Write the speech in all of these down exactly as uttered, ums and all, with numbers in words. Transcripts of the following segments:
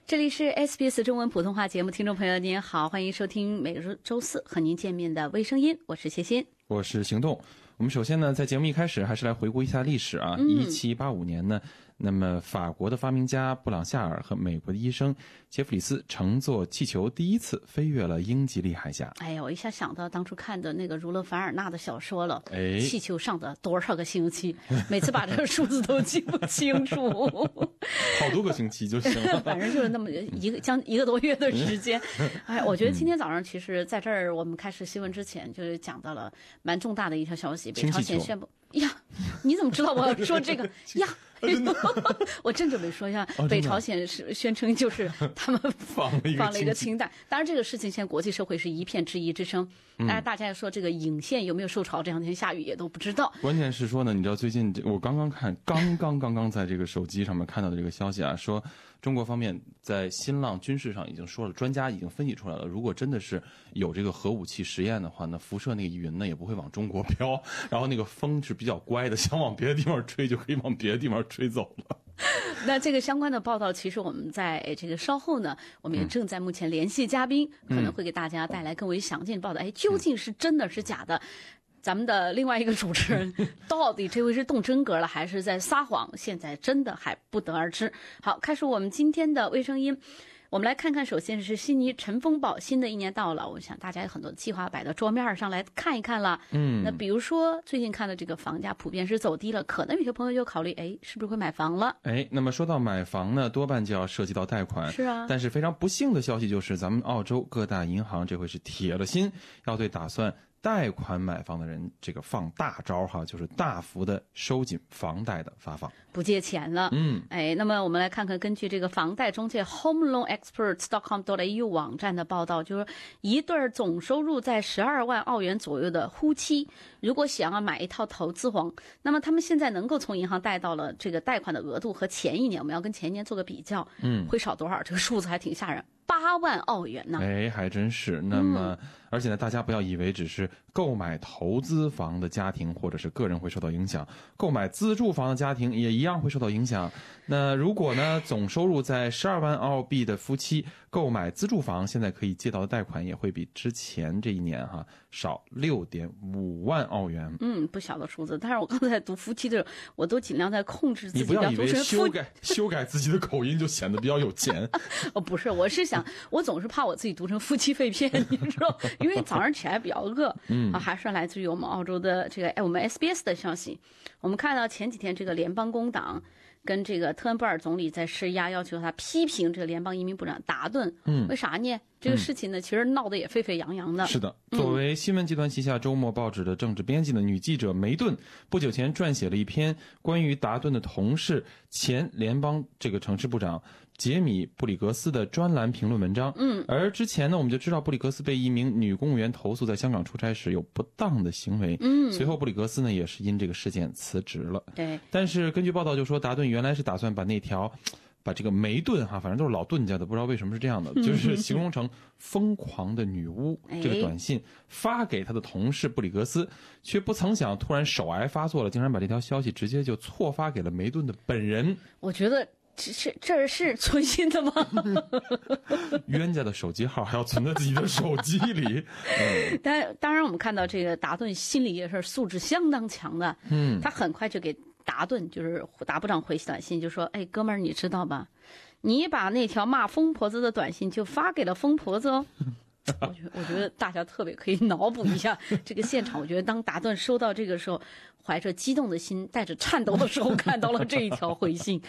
这里是 S B S 中文普通话节目，听众朋友您好，欢迎收听每周周四和您见面的微声音，我是谢欣， 我是行动。我们首先呢，在节目一开始还是来回顾一下历史啊。一七八五年呢，那么法国的发明家布朗夏尔和美国的医生杰弗里斯乘坐气球第一次飞越了英吉利海峡。 哎呀，我一下想到当初看的那个儒勒凡尔纳的小说了， 哎， 气球上的多少个星期，每次把这个数字都记不清楚， 好多个星期就行了， 反正就是那么一个将一个多月的时间。哎，我觉得今天早上其实在这儿我们开始新闻之前，就是讲到了蛮重大的一条消息，北朝鲜宣布呀，你怎么知道我要说这个呀？我正准备说一下， 哦、 北朝鲜是宣称就是他们放了一个放了一个氢弹。当然，这个事情现在国际社会是一片质疑之声。当然，大家也说这个引线有没有受潮，这两天下雨也都不知道。 关键是说呢，你知道最近我刚刚看，刚刚刚刚在这个手机上面看到的这个消息啊，说中国方面在新浪军事上已经说了，专家已经分析出来了，如果真的是有这个核武器实验的话，那辐射那个云呢也不会往中国飘，然后那个风是比较乖的，想往别的地方吹就可以往别的地方吹走了。 那这个相关的报道，其实我们在这个稍后呢，我们也正在目前联系嘉宾，嗯、可能会给大家带来更为详尽的报道。哎，究竟是真的是假的？咱们的另外一个主持人到底这回是动真格了，还是在撒谎？现在真的还不得而知。好，开始我们今天的微声音。我们来看看，首先是悉尼尘风暴，新的一年到了，我想大家有很多计划摆到桌面上来看一看了。嗯，那比如说最近看的这个房价普遍是走低了，可能有些朋友就考虑，哎，是不是会买房了？ 哎，那么说到买房呢，多半就要涉及到贷款。 是啊， 但是非常不幸的消息就是，咱们澳洲各大银行这回是铁了心要对打算贷款买房的人这个放大招哈，就是大幅的收紧房贷的发放， 不借钱了。 嗯， 哎，那么我们来看看，根据这个房贷中介 home loan experts dot com dot a u 网站的报道，就是一对总收入在十二万澳元左右的夫妻，如果想要买一套投资房，那么他们现在能够从银行贷到了这个贷款的额度和前一年，我们要跟前一年做个比较，嗯，会少多少？这个数字还挺吓人。八万澳元呢？ 哎，还真是。那么，嗯、而且呢，大家不要以为只是购买投资房的家庭或者是个人会受到影响，购买自住房的家庭也一样会受到影响。那如果呢，总收入在十二万澳币的夫妻购买自住房，现在可以借到的贷款也会比之前这一年哈少六点五万澳元。 嗯，不小的数字。但是我刚才读夫妻的时候，我都尽量在控制自己， 你不要以为修改修改自己的口音就显得比较有钱。 哦，不是，我是想。我总是怕我自己读成夫妻肺片，你知道，因为早上起来比较饿。嗯，啊，还是来自于我们澳洲的这个，哎，我们 S B S 的消息，我们看到前几天这个联邦工党跟这个特恩布尔总理在施压，要求他批评这个联邦移民部长达顿。嗯，为啥呢？这个事情呢，其实闹得也沸沸扬扬的。 是的，作为新闻集团旗下周末报纸的政治编辑的女记者梅顿，不久前撰写了一篇关于达顿的同事前联邦这个城市部长杰米布里格斯的专栏评论文章。嗯，而之前呢，我们就知道布里格斯被一名女公务员投诉在香港出差时有不当的行为。嗯，随后布里格斯呢也是因这个事件辞职了。 对， 但是根据报道就说，达顿原来是打算把那条。把这个梅顿哈，反正都是老顿家的，不知道为什么是这样的，就是形容成疯狂的女巫。这个短信发给他的同事布里格斯，却不曾想突然手癌发作了，竟然把这条消息直接就错发给了梅顿的本人。 我觉得这这这是存心的吗？ 冤家的手机号还要存在自己的手机里。 嗯、但当然，我们看到这个达顿心理也是素质相当强的。嗯，他很快就给。达顿就是达部长回短信就说，哎，哥们儿，你知道吧？你把那条骂疯婆子的短信就发给了疯婆子哦。我觉得，我觉得大家特别可以脑补一下这个现场。我觉得当达顿收到这个时候，怀着激动的心，带着颤抖的时候，看到了这一条回信。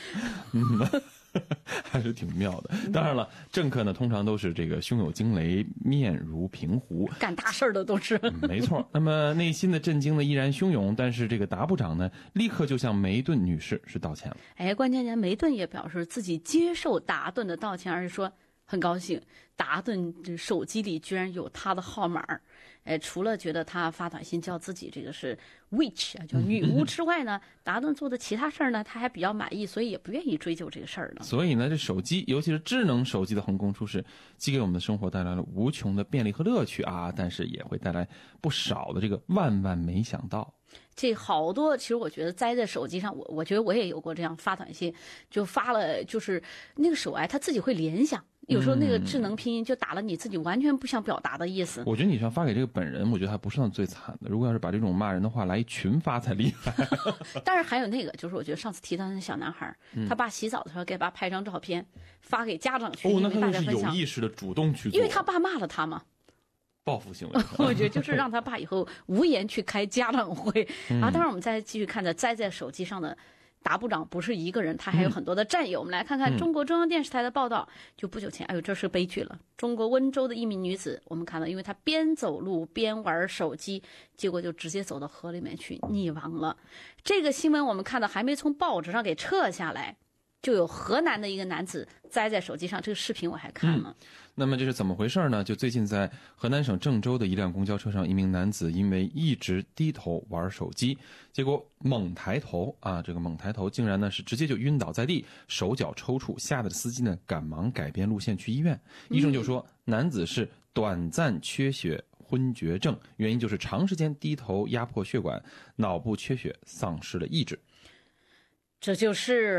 还是挺妙的。当然了，政客呢通常都是这个胸有惊雷，面如平湖， 干大事的都是、 嗯。没错。那么内心的震惊呢依然汹涌，但是这个达部长呢立刻就向梅顿女士是道歉了。 哎，关键人梅顿也表示自己接受达顿的道歉，而是说很高兴达顿这手机里居然有他的号码。哎，除了觉得他发短信叫自己这个是 witch 啊，叫女巫之外呢，达顿做的其他事儿呢，他还比较满意，所以也不愿意追究这个事儿呢。 所以呢，这手机，尤其是智能手机的横空出世，既给我们的生活带来了无穷的便利和乐趣啊，但是也会带来不少的这个万万没想到。 这好多，其实我觉得栽在手机上，我我觉得我也有过这样发短信，就发了，就是那个手哎，它自己会联想，有时候那个智能拼音就打了你自己完全不想表达的意思。 我觉得你像发给这个本人，我觉得还不算最惨的。如果要是把这种骂人的话来一群发才厉害。 但是还有那个，就是我觉得上次提到那小男孩，嗯、他爸洗澡的时候给爸拍张照片发给家长群， 哦，那他就是有意识的主动去做， 因为他爸骂了他嘛。 报复行为， 我觉得就是让他爸以后无颜去开家长会。嗯、然后，当然我们再继续看着栽在手机上的达部长不是一个人，他还有很多的战友。嗯、我们来看看中国中央电视台的报道，就不久前，哎呦，这是悲剧了。中国温州的一名女子，我们看到，因为她边走路边玩手机，结果就直接走到河里面去溺亡了。这个新闻我们看到还没从报纸上给撤下来，就有河南的一个男子栽在手机上，这个视频我还看了。 嗯那么这是怎么回事呢？就最近在河南省郑州的一辆公交车上，一名男子因为一直低头玩手机，结果猛抬头啊，这个猛抬头竟然呢是直接就晕倒在地，手脚抽搐，吓得司机呢赶忙改变路线去医院。医生就说男子是短暂缺血昏厥症，原因就是长时间低头压迫血管，脑部缺血，丧失了意志。 这就是，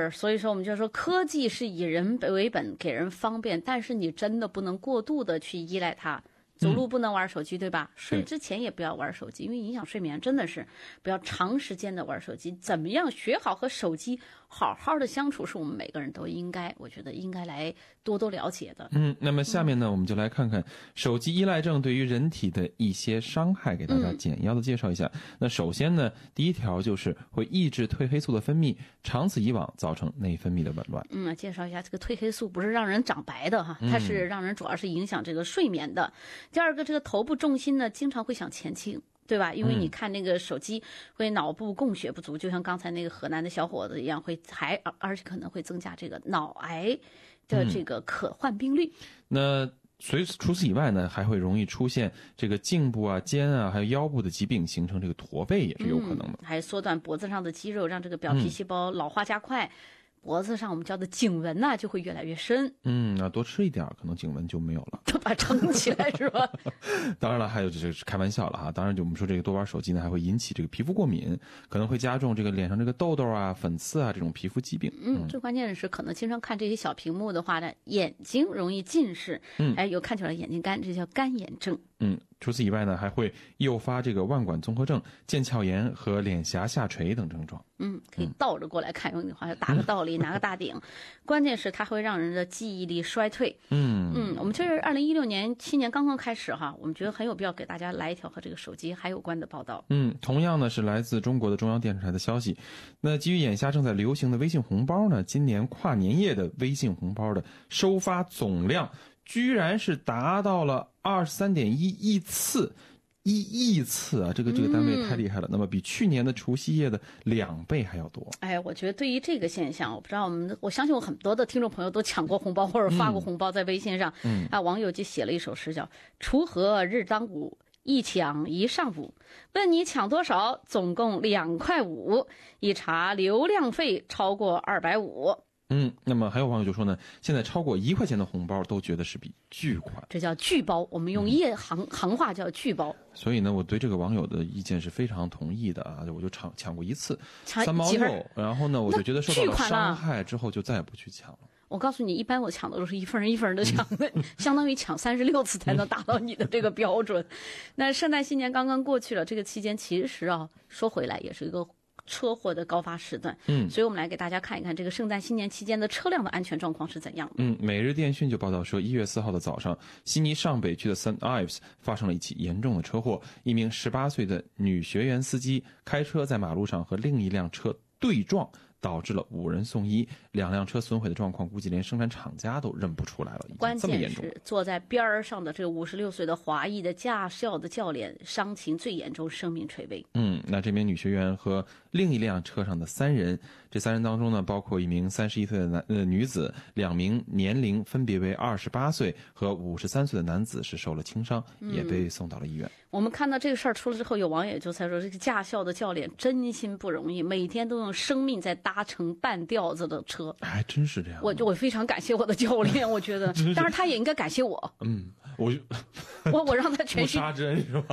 所以说我们就说科技是以人为本，给人方便，但是你真的不能过度的去依赖它。走路不能玩手机，嗯、对吧？睡之前也不要玩手机，因为影响睡眠。真的是不要长时间的玩手机。怎么样学好和手机好好的相处，是我们每个人都应该，我觉得应该来多多了解的。 嗯，那么下面呢，嗯、我们就来看看手机依赖症对于人体的一些伤害，给大家简要的介绍一下。嗯、那首先呢，第一条就是会抑制褪黑素的分泌，长此以往造成内分泌的紊乱。 嗯，介绍一下这个褪黑素不是让人长白的哈，它是让人主要是影响这个睡眠的。第二个，这个头部重心呢，经常会想前倾，对吧？因为你看那个手机会脑部供血不足，就像刚才那个河南的小伙子一样，会还而且可能会增加这个脑癌的这个可患病率。 嗯、那除除此以外呢，还会容易出现这个颈部啊、肩啊，还有腰部的疾病，形成这个驼背也是有可能的。 嗯、还缩短脖子上的肌肉，让这个表皮细胞老化加快。嗯脖子上我们叫的颈纹呐、啊，就会越来越深。 嗯，那多吃一点，可能颈纹就没有了， 都把它撑起来是吧？ 当然了，还有这是开玩笑了哈。当然，就我们说这个多玩手机呢，还会引起这个皮肤过敏，可能会加重这个脸上这个痘痘啊、粉刺啊这种皮肤疾病。 嗯，嗯最关键的是，可能经常看这些小屏幕的话呢，眼睛容易近视，嗯，哎，有看起来眼睛干，这叫干眼症。 嗯，除此以外呢，还会诱发这个腕管综合症、腱鞘炎和脸颊下垂等症状。 嗯，可以倒着过来看，用你话打个倒立，拿个大顶。关键是它会让人的记忆力衰退。嗯嗯，我们这是二零一六年新年刚刚开始哈，我们觉得很有必要给大家来一条和这个手机还有关的报道。 嗯，同样呢是来自中国的中央电视台的消息。那基于眼下正在流行的微信红包呢，今年跨年夜的微信红包的收发总量居然是达到了二十三点一亿次。一亿次啊，这个这个单位太厉害了。嗯、那么比去年的除夕夜的两倍还要多。 哎，我觉得对于这个现象，我不知道我们，我相信我很多的听众朋友都抢过红包或者发过红包在微信上。嗯，啊，网友就写了一首诗叫“锄禾日当午，一抢一上午。问你抢多少？总共两块五。一查流量费超过二百五。” 嗯，那么还有网友就说呢，现在超过一块钱的红包都觉得是笔巨款， 这叫巨包。我们用业行、嗯、行话叫巨包。 所以呢，我对这个网友的意见是非常同意的啊！我就抢抢过一次，三毛六，然后呢，我就觉得受到了伤害之后，就再也不去抢了。 我告诉你，一般我抢的都是一份一份的抢的，相当于抢三十六次才能达到你的这个标准。那圣诞新年刚刚过去了，这个期间其实啊，说回来也是一个车祸的高发时段，嗯，所以我们来给大家看一看这个圣诞新年期间的车辆的安全状况是怎样的。 嗯，每日电讯就报道说，一月四号的早上，悉尼上北区的 Saint Ives 发生了一起严重的车祸，一名十八岁的女学员司机开车在马路上和另一辆车对撞，导致了五人送医，两辆车损毁的状况估计连生产厂家都认不出来了。 关键是坐在边上的这个五十六岁的华裔的驾校的教练伤情最严重，生命垂危。 嗯，那这名女学员和另一辆车上的三人，这三人当中呢，包括一名三十一岁的男呃女子，两名年龄分别为二十八岁和五十三岁的男子是受了轻伤，嗯、也被送到了医院。 我们看到这个事儿出了之后，有网友就在说，这个驾校的教练真心不容易，每天都用生命在搭乘半吊子的车。 还真是这样。 我我非常感谢我的教练，我觉得，当然他也应该感谢我。 嗯，我我我让他全不杀之恩是吧？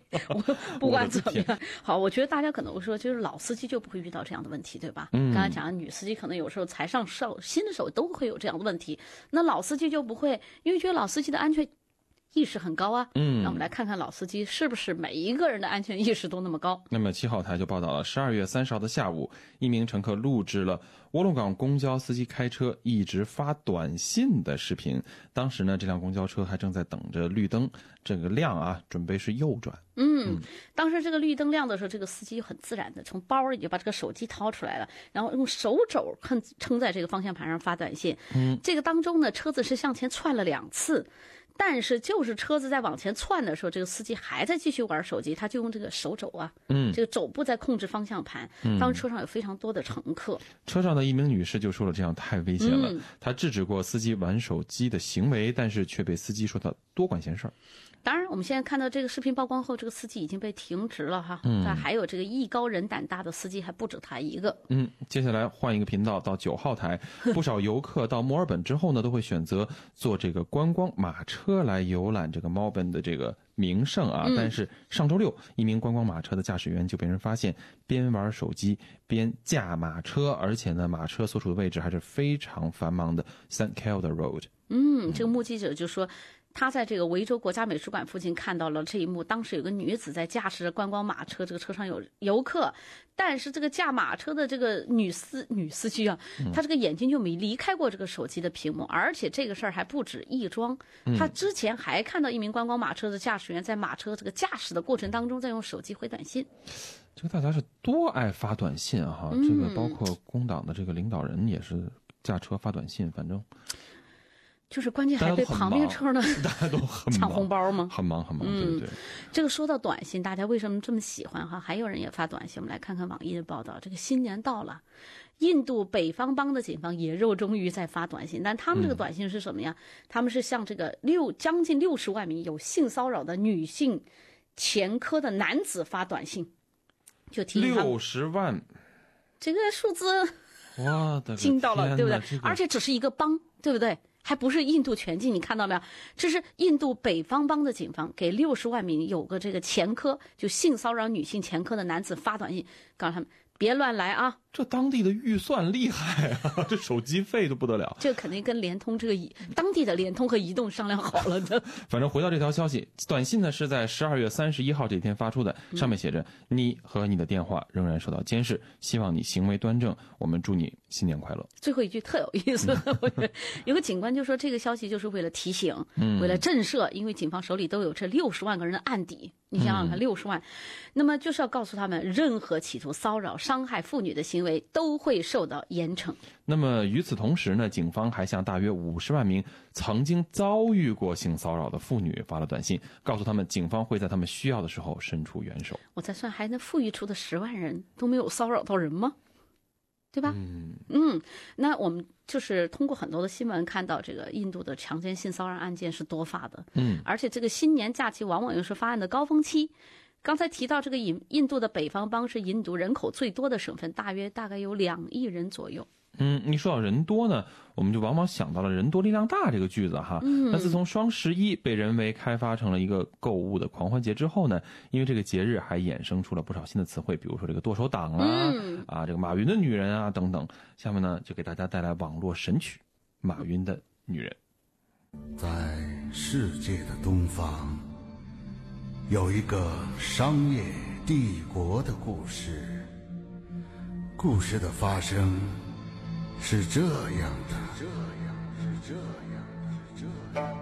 我不管怎么样，好，我觉得大家可能会说，就是老司机就不会遇到这样的问题，对吧？ 嗯， 刚才讲的女司机可能有时候才上手新的时候都会有这样的问题，那老司机就不会，因为觉得老司机的安全意识很高啊。 嗯， 让我们来看看老司机是不是每一个人的安全意识都那么高。 那么七号台就报道了，十二月三十号的下午，一名乘客录制了涡龙岗公交司机开车一直发短信的视频。当时呢，这辆公交车还正在等着绿灯，这个亮啊，准备是右转。 嗯，当时这个绿灯亮的时候，这个司机很自然的从包里就把这个手机掏出来了，然后用手肘撑撑在这个方向盘上发短信。嗯，这个当中呢，车子是向前窜了两次。但是就是车子在往前窜的时候，这个司机还在继续玩手机，他就用这个手肘啊，嗯，这个肘部在控制方向盘。嗯，当时车上有非常多的乘客， 车上的一名女士就说了，这样太危险了。嗯，她制止过司机玩手机的行为，但是却被司机说她多管闲事儿。 当然，我们现在看到这个视频曝光后，这个司机已经被停职了哈。嗯，但还有这个艺高人胆大的司机还不止他一个。 嗯，接下来换一个频道到九号台，不少游客到墨尔本之后呢，都会选择坐这个观光马车来游览这个墨尔本的这个名胜啊。嗯，但是上周六，一名观光马车的驾驶员就被人发现边玩手机边驾马车，而且呢，马车所处的位置还是非常繁忙的 Saint Kilda Road。 嗯，这个目击者就说，他在这个维州国家美术馆附近看到了这一幕，当时有个女子在驾驶着观光马车，这个车上有游客，但是这个驾马车的这个女司女司机啊，她这个眼睛就没离开过这个手机的屏幕，而且这个事儿还不止一桩，她之前还看到一名观光马车的驾驶员在马车这个驾驶的过程当中在用手机回短信。 这个大家是多爱发短信啊哈，这个包括工党的这个领导人也是驾车发短信，反正。 就是关键还被旁边车呢， 大家都很抢红包吗？ 很忙很忙，对对对。 这个说到短信，大家为什么这么喜欢哈？还有人也发短信，我们来看看网易的报道。这个新年到了，印度北方邦的警方也热衷于在发短信，但他们这个短信是什么呀？嗯、他们是向这个六将近六十万名有性骚扰的女性前科的男子发短信，就提醒他们六十万， 这个数字哇的惊到了，对不对？ 这个、 而且只是一个邦，对不对？还不是印度全境，你看到没有？这是印度北方邦的警方给六十万名有个这个前科，就性骚扰女性前科的男子发短信，告诉他们别乱来啊！ 这当地的预算厉害啊，这手机费都不得了。 这肯定跟联通这个当地的联通和移动商量好了的。 反正回到这条消息，短信呢是在十二月三十一号这天发出的，上面写着、嗯、你和你的电话仍然受到监视，希望你行为端正，我们祝你新年快乐。 最后一句特有意思，我觉得有个警官就说这个消息就是为了提醒，嗯、为了震慑，因为警方手里都有这六十万个人的案底。你想想看，六十万，那么就是要告诉他们，任何企图骚扰、伤害妇女的行为都会受到严惩。 那么与此同时呢，警方还向大约五十万名曾经遭遇过性骚扰的妇女发了短信，告诉他们，警方会在他们需要的时候伸出援手。 我再算，还那富裕出的十万人都没有骚扰到人吗？对吧？嗯嗯，那我们就是通过很多的新闻看到，这个印度的强奸性骚扰案件是多发的。嗯，而且这个新年假期往往又是发案的高峰期。刚才提到这个印印度的北方邦是印度人口最多的省份，大约大概有两亿人左右。 嗯，你说到人多呢，我们就往往想到了人多力量大这个句子哈。嗯，那自从双十一被人为开发成了一个购物的狂欢节之后呢，因为这个节日还衍生出了不少新的词汇，比如说这个剁手党啊，嗯、啊这个马云的女人啊等等。下面呢就给大家带来网络神曲《马云的女人》。 在世界的东方，有一个商业帝国的故事。故事的发生是这样的，是这样，是这样，是这样。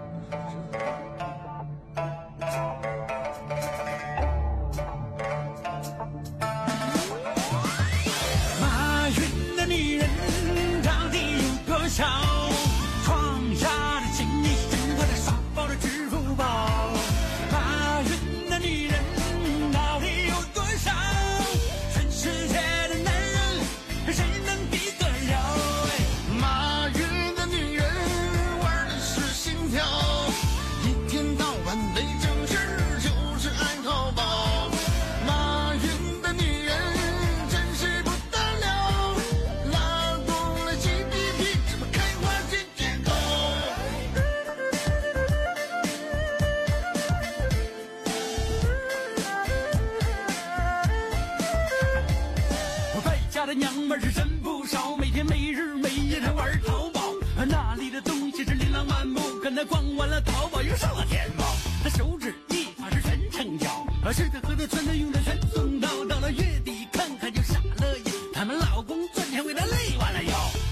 马云的女人到底有多少？创下的千亿生活在刷爆的支付宝。马云的女人到底有多少？全世界的男人谁能比得了？ 马云的女人玩的是心跳，一天到晚没正事就是爱淘宝。马云的女人真是不得了，拉动了 G D P， 怎么开花节节高。 娘们儿是真不少，每天没日没夜的玩淘宝，那里的东西是琳琅满目，跟他逛完了淘宝又上了天猫，他手指一发是全成交，吃的喝的穿的用的全送到，到了月底看看就傻了眼，他们老公赚钱为了累弯了腰。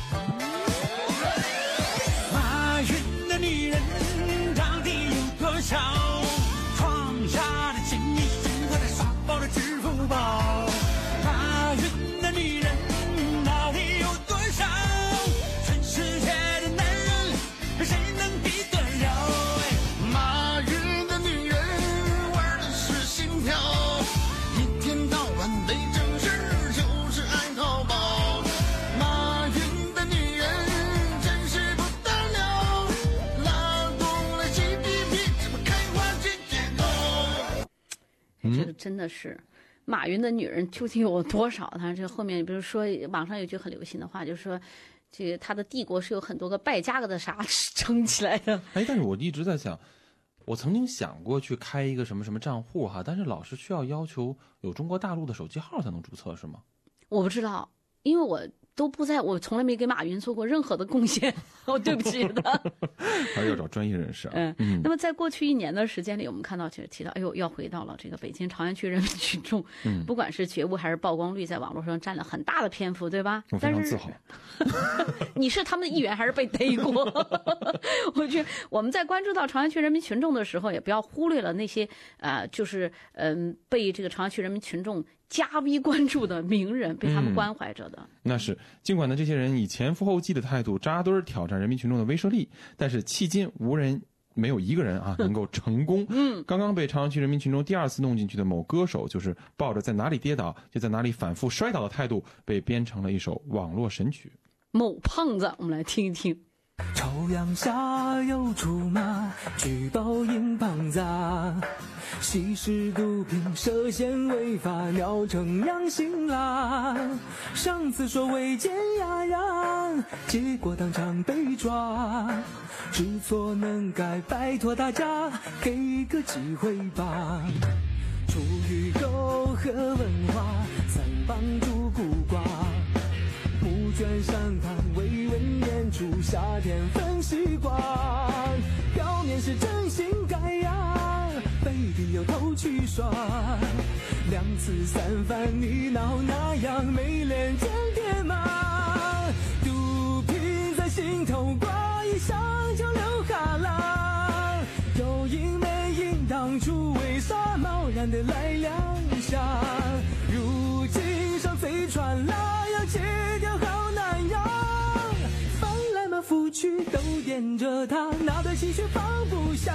马云的女人到底有多少？创下的千亿身和的刷爆了支付宝。马云的女人到底有多少？全世界的男人谁能比得了？ 马云的女人玩的是心跳，一天到晚没正事就是爱淘宝。马云的女人真是不得了，拉动了 G D P， 这不开花结结果。 这个真的是。马云的女人究竟有多少？他这后面，比如说网上有句很流行的话，就是说，这个他的帝国是有很多个败家的啥撑起来的。 哎，但是我一直在想，我曾经想过去开一个什么什么账户哈，但是老是需要要求有中国大陆的手机号才能注册，是吗？ 我不知道，因为我都不在，我从来没给马云做过任何的贡献，我对不起他。 还是要找专业人士啊。 嗯嗯。那么在过去一年的时间里，我们看到就是提到，哎呦，要回到了这个北京朝阳区人民群众，嗯，不管是觉悟还是曝光率，在网络上占了很大的篇幅，对吧？ 我非常自豪。 你是他们的一员还是被逮过？我觉得我们在关注到朝阳区人民群众的时候，也不要忽略了那些呃，就是嗯、呃，被这个朝阳区人民群众加 V 关注的名人，被他们关怀着的。 嗯、那是，尽管呢，这些人以前赴后继的态度扎堆挑战人民群众的威慑力，但是迄今无人。没有一个人啊能够成功。嗯，刚刚被朝阳区人民群众第二次弄进去的某歌手，就是抱着在哪里跌倒就在哪里反复摔倒的态度，被编成了一首网络神曲。 某胖子，我们来听一听。 朝阳下有出马，举报硬胖子，吸食毒品涉嫌违法，尿成阳性啦。上次说违建呀呀，结果当场被抓。知错能改，拜托大家给个机会吧。出于柔和文化，三帮主孤寡。募捐善款，慰问演出，夏天分西瓜。表面是真心改呀，背地有偷去耍。两次三番你闹那样，没脸见爹妈。毒品在心头挂，一想就流哈喇。有赢没赢，当初为啥贸然的来亮相？如今上贼船啦，要戒掉好难呀。翻来嘛覆去都惦着他，拿得起却放不下。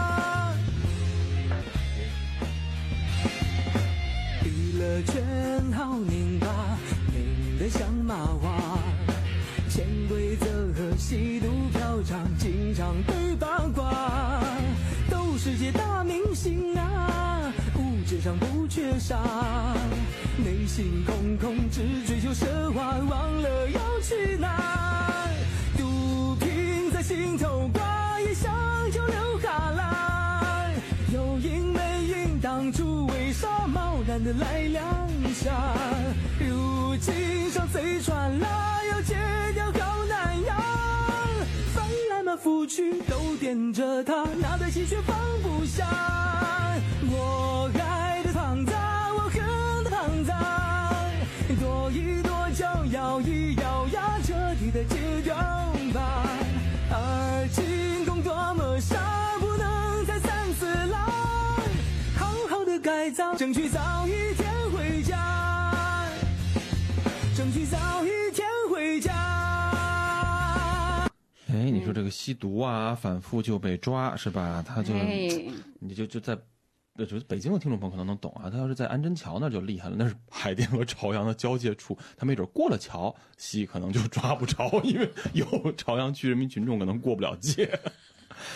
娱乐圈好拧巴，拧得像麻花。潜规则和吸毒嫖娼，经常被八卦。都是些大明星啊，物质上不缺啥，内心空空，只追求奢华，忘了要去哪。毒品在心头挂，一想就流哈喇。有赢没赢，当初为啥贸然的来亮相？如今上贼船啦，要戒掉好难呀。翻来嘛覆去都惦着他，拿得起却放不下。我爱的胖子，我恨的胖子，躲一躲就摇一摇呀，彻底的戒掉吧。而进攻多么傻，不能再三次来。好好的改造，争取早一天回家，争取早一天回家。 哎，你说这个吸毒啊，反复就被抓是吧？他就， 哎、 你就就在，呃，就北京的听众朋友可能能懂啊。他要是在安贞桥那就厉害了，那是海淀和朝阳的交界处，他没准过了桥吸可能就抓不着，因为有朝阳区人民群众可能过不了界。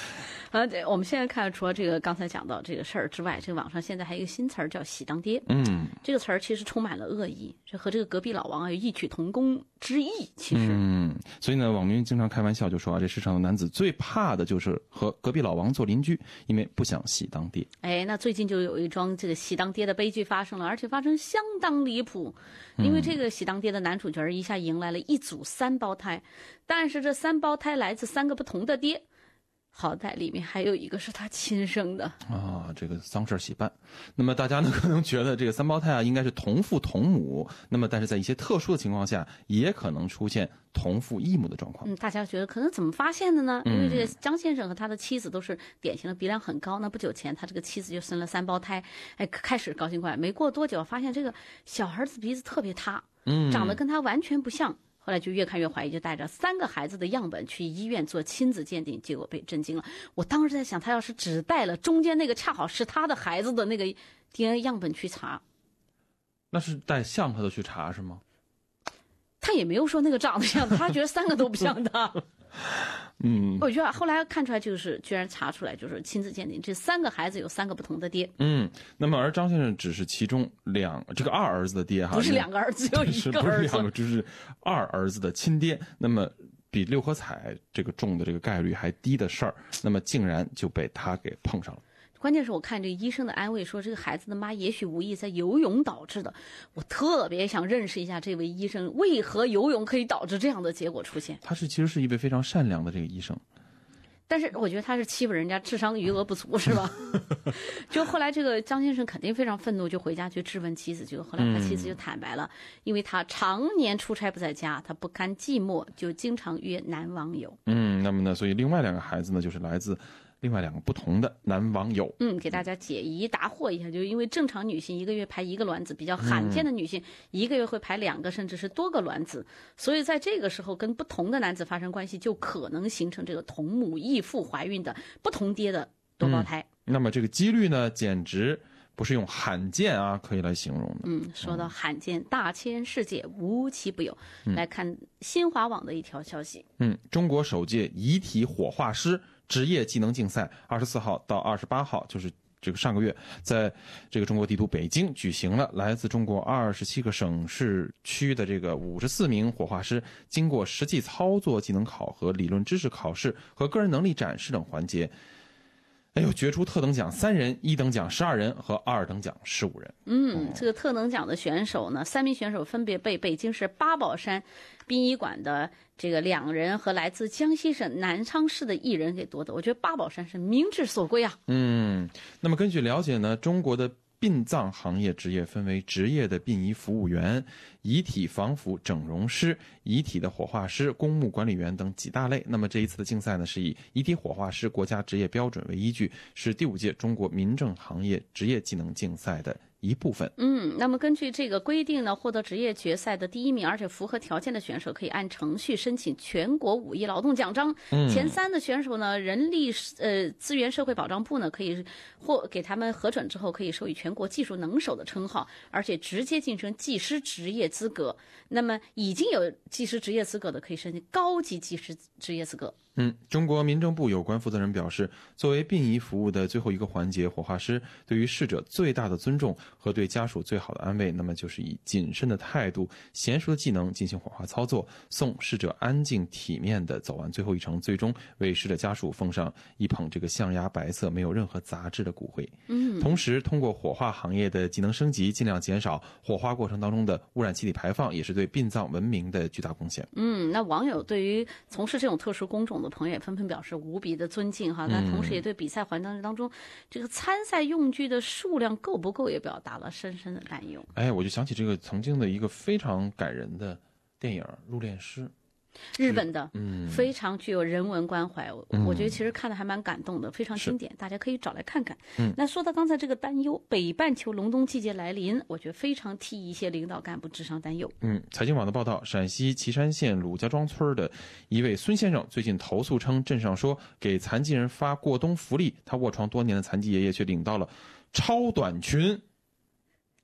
呃，对，我们现在看，除了这个刚才讲到这个事儿之外，这个网上现在还有一个新词儿叫"喜当爹"。 嗯， 这个词儿其实充满了恶意，这和这个隔壁老王啊有异曲同工之意。其实， 嗯，所以呢，网民经常开玩笑就说啊，这世上的男子最怕的就是和隔壁老王做邻居，因为不想喜当爹。 哎，那最近就有一桩这个喜当爹的悲剧发生了，而且发生相当离谱。因为这个喜当爹的男主角一下迎来了一组三胞胎，但是这三胞胎来自三个不同的爹。好歹里面还有一个是他亲生的啊，这个丧事喜办。那么大家呢可能觉得这个三胞胎啊应该是同父同母，那么但是在一些特殊的情况下，也可能出现同父异母的状况。 嗯，大家觉得可能怎么发现的呢？因为这个张先生和他的妻子都是典型的鼻梁很高，那不久前他这个妻子就生了三胞胎，哎，开始高兴过来，没过多久发现这个小儿子鼻子特别塌，嗯，长得跟他完全不像。后来就越看越怀疑，就带着三个孩子的样本去医院做亲子鉴定，结果被震惊了。我当时在想，他要是只带了中间那个恰好是他的孩子的那个 D N A 样本去查， 那是带像他的去查是吗？ 他也没有说那个长得像，他觉得三个都不像他。 嗯， 我觉得后来看出来，就是居然查出来，就是亲子鉴定，这三个孩子有三个不同的爹。 嗯，那么而张先生只是其中两这个二儿子的爹哈， 不是两个儿子，只有一个儿子， 不是两个，就是二儿子的亲爹。那么比六合彩这个中的这个概率还低的事儿，那么竟然就被他给碰上了。 关键是我看这个医生的安慰说，这个孩子的妈也许无意在游泳导致的。我特别想认识一下这位医生，为何游泳可以导致这样的结果出现？ 他是其实是一位非常善良的这个医生， 但是我觉得他是欺负人家智商余额不足是吧？就后来这个张先生肯定非常愤怒，就回家去质问妻子。就后来他妻子就坦白了，嗯、因为他常年出差不在家，他不堪寂寞，就经常约男网友。 嗯，那么呢，所以另外两个孩子呢，就是来自另外两个不同的男网友。 嗯，给大家解疑答惑一下，就是因为正常女性一个月排一个卵子，比较罕见的女性一个月会排两个甚至是多个卵子，所以在这个时候跟不同的男子发生关系，就可能形成这个同母异父怀孕的不同爹的多胞胎。 嗯、那么这个几率呢，简直不是用罕见啊可以来形容的。 嗯，说到罕见，大千世界无奇不有。嗯、来看新华网的一条消息。 嗯，中国首届遗体火化师职业技能竞赛，二十四号到二十八号，就是这个上个月，在这个中国帝都北京举行了。来自中国二十七个省市区的这个五十四名火化师，经过实际操作、技能考核、理论知识考试和个人能力展示等环节，哎呦，决出特等奖三人，一等奖十二人和二等奖十五人。 嗯，这个特等奖的选手呢，三名选手分别被北京市八宝山殡仪馆的这个两人和来自江西省南昌市的一人给夺得。我觉得八宝山是民之所归啊。 嗯，那么根据了解呢，中国的殡葬行业职业分为职业的殡仪服务员、遗体防腐整容师、遗体的火化师、公墓管理员等几大类。那么这一次的竞赛呢，是以遗体火化师国家职业标准为依据，是第五届中国民政行业职业技能竞赛的一部分。 嗯，那么根据这个规定呢，获得职业决赛的第一名而且符合条件的选手，可以按程序申请全国五一劳动奖章。嗯、前三的选手呢，人力呃资源社会保障部呢可以或给他们核准之后，可以授予全国技术能手的称号，而且直接晋升技师职业资格。那么已经有技师职业资格的，可以申请高级技师职业资格。 嗯，中国民政部有关负责人表示，作为殡仪服务的最后一个环节，火化师对于逝者最大的尊重和对家属最好的安慰，那么就是以谨慎的态度、娴熟的技能进行火化操作，送逝者安静体面地走完最后一程，最终为逝者家属奉上一捧这个象牙白色、没有任何杂质的骨灰。嗯，同时通过火化行业的技能升级，尽量减少火化过程当中的污染气体排放，也是对殡葬文明的巨大贡献。 嗯，那网友对于从事这种特殊工种的朋友也纷纷表示无比的尊敬哈。那同时也对比赛环境当中这个参赛用具的数量够不够也表达了深深的担忧。 哎，我就想起这个曾经的一个非常感人的电影《入殓师》， 日本的， 嗯， 非常具有人文关怀，嗯、我觉得其实看的还蛮感动的，非常经典，大家可以找来看看。嗯，那说到刚才这个担忧，北半球隆冬季节来临，我觉得非常替一些领导干部智商担忧。 嗯，财经网的报道，陕西岐山县鲁家庄村的一位孙先生最近投诉称，镇上说给残疾人发过冬福利，他卧床多年的残疾爷爷却领到了超短裙。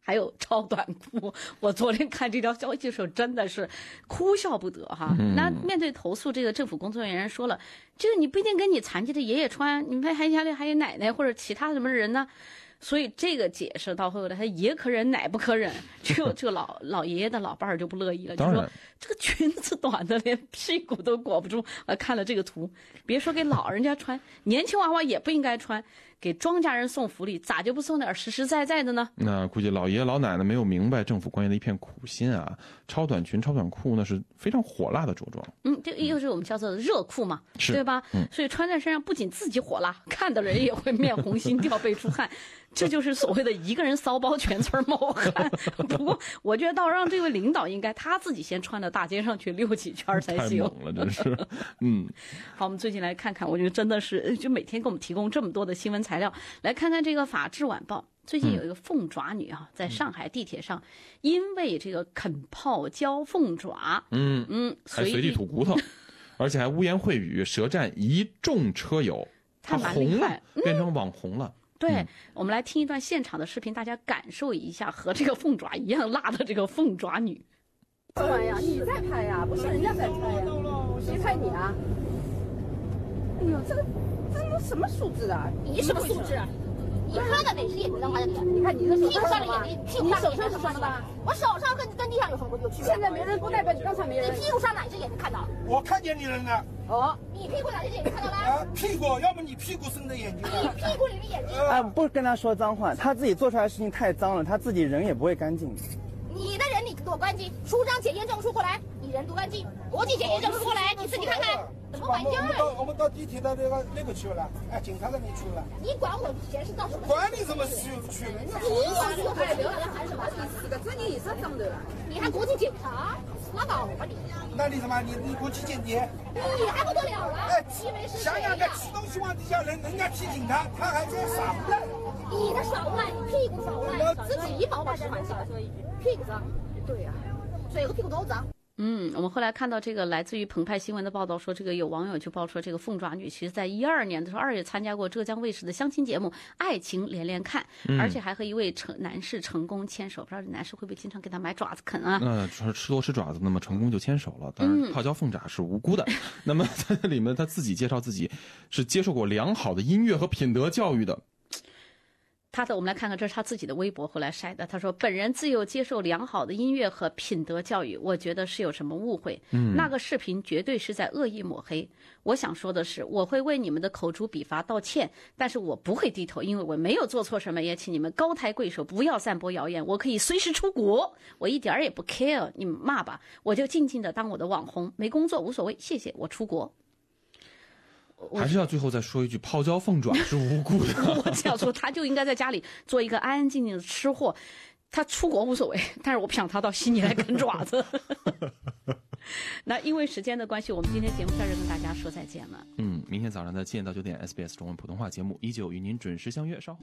还有超短裤。我昨天看这条消息的时候，真的是哭笑不得哈。嗯、那面对投诉，这个政府工作人员说了，这个你不一定跟你残疾的爷爷穿，你们还家里还有奶奶或者其他什么人呢？所以这个解释到后来，他爷可忍奶不可忍，就这个老老爷爷的老伴儿就不乐意了，就说这个裙子短的连屁股都裹不住。我看了这个图，别说给老人家穿，年轻娃娃也不应该穿。给庄稼人送福利，咋就不送点实实在在的呢？ 那估计老爷老奶奶没有明白政府官员的一片苦心啊！超短裙、超短裤那是非常火辣的着装。 嗯，这又是我们叫做热裤嘛，对吧？嗯，所以穿在身上不仅自己火辣，看的人也会面红心跳、背出汗。这就是所谓的一个人骚包全村冒汗。不过，我觉得倒让这位领导应该他自己先穿到大街上去溜几圈才行。 太猛了，真是。嗯， 好，我们最近来看看，我觉得真的是，就每天给我们提供这么多的新闻材料，来看看这个《法制晚报》最近有一个凤爪女啊，在上海地铁上，因为这个啃泡椒凤爪， 嗯嗯， 还随地吐骨头，而且还污言秽语，舌战一众车友，她红了，变成网红了。 对、嗯，我们来听一段现场的视频，大家感受一下和这个凤爪一样辣的这个凤爪女。 拍完呀，你在拍呀，不是人家在拍呀，谁拍你啊？哎呦，这个这都什么素质啊？ 你什么素质啊？你看的哪只眼睛让他的脸？ 你看你的手屁股上的眼睛，屁股上的眼睛是什么的？ 我手上跟跟地上有什么有区别？ 现在没人不代表你刚才没人。 你屁股上哪只眼睛看到了？ 我看见你了呢。 哦，你屁股哪只眼睛看到了？ 啊，屁股，要么你屁股生的眼睛。 你屁股里的眼睛。 啊，不跟他说脏话，他自己做出来的事情太脏了，他自己人也不会干净。 你的人你多干净，出张检验证书过来，你人多干净，国际检验证书过来，你自己看看。什么玩意儿？ 我们到我们到地铁的那个那个去了，哎，警察那里去了。 你管我闲事到什么？ 管你怎么去去？ 你有有还留人还什么？ 你四个这你一直这么的了， 你还国际警察？拉倒吧你！ 那你什么？你你国际间谍？ 你还不得了了？ 哎， 以为是想想看，吃东西往底下扔，人家批评他，他还在耍无赖。 你的耍无赖，你屁股耍无赖，自己保保持环境，屁股脏。对呀、啊，所以我屁股都脏。 嗯，我们后来看到这个来自于澎湃新闻的报道说，这个有网友就爆说，这个凤爪女其实在一二年的时候二月参加过浙江卫视的相亲节目《爱情连连看》，嗯、而且还和一位成男士成功牵手。不知道这男士会不会经常给他买爪子啃啊？ 嗯，说吃多吃爪子，那么成功就牵手了。当然，泡椒凤爪是无辜的。嗯、那么在这里面，他自己介绍自己是接受过良好的音乐和品德教育的。 他的，我们来看看，这是他自己的微博后来晒的。他说：“本人自幼接受良好的音乐和品德教育，我觉得是有什么误会。嗯，那个视频绝对是在恶意抹黑。我想说的是，我会为你们的口诛笔伐道歉，但是我不会低头，因为我没有做错什么。也请你们高抬贵手，不要散播谣言。我可以随时出国，我一点儿也不 care， 你们骂吧，我就静静的当我的网红，没工作无所谓，谢谢，我出国。” 还是要最后再说一句，泡椒凤爪是无辜的。 我这样说，他就应该在家里做一个安安静静的吃货。他出国无所谓，但是我不想他到悉尼来啃爪子。那因为时间的关系，我们今天节目在这跟大家说再见了。 嗯，明天早上的七点到九点 S B S 中文普通话节目依旧与您准时相约，稍后。